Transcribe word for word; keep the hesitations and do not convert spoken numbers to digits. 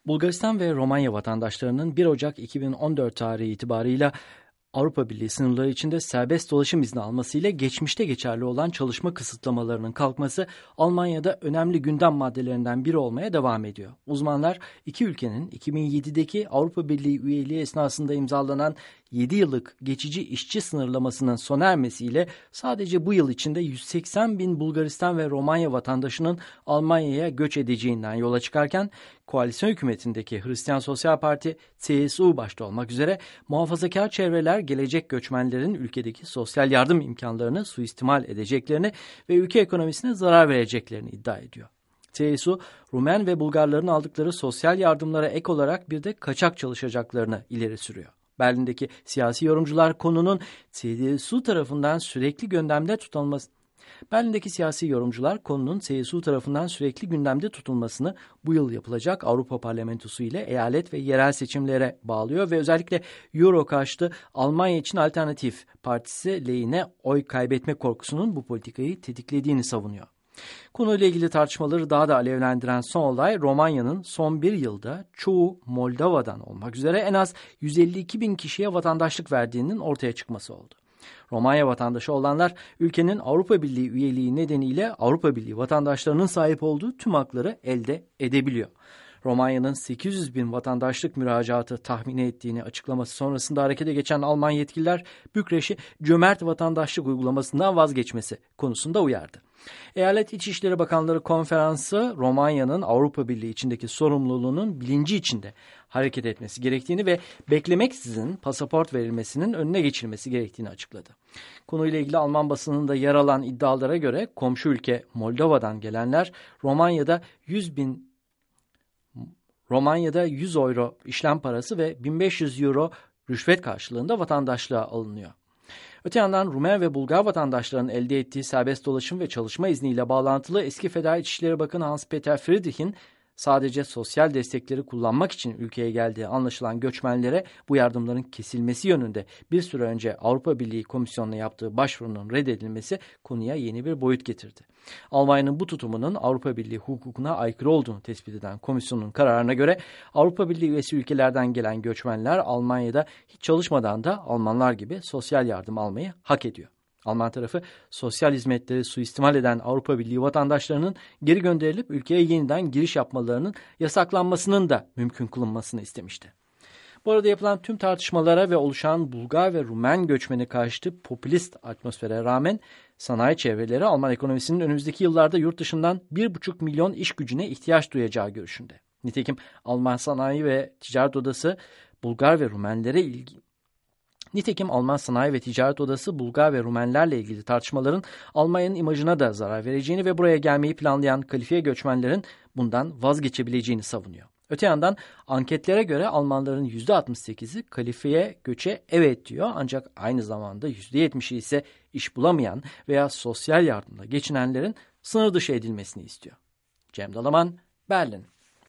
Bulgaristan ve Romanya vatandaşlarının bir Ocak iki bin on dört tarihi itibarıyla Avrupa Birliği sınırları içinde serbest dolaşım izni almasıyla geçmişte geçerli olan çalışma kısıtlamalarının kalkması Almanya'da önemli gündem maddelerinden biri olmaya devam ediyor. Uzmanlar iki ülkenin iki bin yedideki Avrupa Birliği üyeliği esnasında imzalanan yedi yıllık geçici işçi sınırlamasının sona ermesiyle sadece bu yıl içinde yüz seksen bin Bulgaristan ve Romanya vatandaşının Almanya'ya göç edeceğinden yola çıkarken koalisyon hükümetindeki Hristiyan Sosyal Parti C S U başta olmak üzere muhafazakar çevreler gelecek göçmenlerin ülkedeki sosyal yardım imkanlarını suistimal edeceklerini ve ülke ekonomisine zarar vereceklerini iddia ediyor. C S U, Rumen ve Bulgarların aldıkları sosyal yardımlara ek olarak bir de kaçak çalışacaklarını ileri sürüyor. Berlin'deki siyasi yorumcular konunun C S U tarafından sürekli gündemde tutulması Berlin'deki siyasi yorumcular konunun C S U tarafından sürekli gündemde tutulmasını bu yıl yapılacak Avrupa Parlamentosu ile eyalet ve yerel seçimlere bağlıyor ve özellikle Euro karşıtı Almanya için Alternatif Partisi lehine oy kaybetme korkusunun bu politikayı tetiklediğini savunuyor. Konuyla ilgili tartışmaları daha da alevlendiren son olay Romanya'nın son bir yılda çoğu Moldova'dan olmak üzere en az yüz elli iki bin kişiye vatandaşlık verdiğinin ortaya çıkması oldu. Romanya vatandaşı olanlar ülkenin Avrupa Birliği üyeliği nedeniyle Avrupa Birliği vatandaşlarının sahip olduğu tüm hakları elde edebiliyor. Romanya'nın sekiz yüz bin vatandaşlık müracaatı tahmin ettiğini açıklaması sonrasında harekete geçen Alman yetkililer Bükreş'i cömert vatandaşlık uygulamasından vazgeçmesi konusunda uyardı. Eyalet İçişleri Bakanları Konferansı Romanya'nın Avrupa Birliği içindeki sorumluluğunun bilinci içinde hareket etmesi gerektiğini ve beklemeksizin pasaport verilmesinin önüne geçilmesi gerektiğini açıkladı. Konuyla ilgili Alman basınında yer alan iddialara göre komşu ülke Moldova'dan gelenler Romanya'da yüz bin Romanya'da yüz euro işlem parası ve bin beş yüz euro rüşvet karşılığında vatandaşlığa alınıyor. Öte yandan Rumen ve Bulgar vatandaşlarının elde ettiği serbest dolaşım ve çalışma izniyle bağlantılı eski Federal İçişleri Bakanı Hans-Peter Friedrich'in sadece sosyal destekleri kullanmak için ülkeye geldiği anlaşılan göçmenlere bu yardımların kesilmesi yönünde bir süre önce Avrupa Birliği Komisyonu'na yaptığı başvurunun reddedilmesi konuya yeni bir boyut getirdi. Almanya'nın bu tutumunun Avrupa Birliği hukukuna aykırı olduğunu tespit eden komisyonun kararına göre Avrupa Birliği üyesi ülkelerden gelen göçmenler Almanya'da hiç çalışmadan da Almanlar gibi sosyal yardım almayı hak ediyor. Alman tarafı sosyal hizmetleri suistimal eden Avrupa Birliği vatandaşlarının geri gönderilip ülkeye yeniden giriş yapmalarının yasaklanmasının da mümkün kılınmasını istemişti. Bu arada yapılan tüm tartışmalara ve oluşan Bulgar ve Rumen göçmeni karşıtı popülist atmosfere rağmen sanayi çevreleri Alman ekonomisinin önümüzdeki yıllarda yurt dışından bir buçuk milyon iş gücüne ihtiyaç duyacağı görüşünde. Nitekim Alman Sanayi ve Ticaret Odası Bulgar ve Rumenlere ilgi Nitekim Alman Sanayi ve Ticaret Odası Bulgar ve Rumenlerle ilgili tartışmaların Almanya'nın imajına da zarar vereceğini ve buraya gelmeyi planlayan kalifiye göçmenlerin bundan vazgeçebileceğini savunuyor. Öte yandan anketlere göre Almanların yüzde altmış sekizi kalifiye göçe evet diyor ancak aynı zamanda yüzde yetmişi ise iş bulamayan veya sosyal yardımla geçinenlerin sınır dışı edilmesini istiyor. Cem Dalaman, Berlin.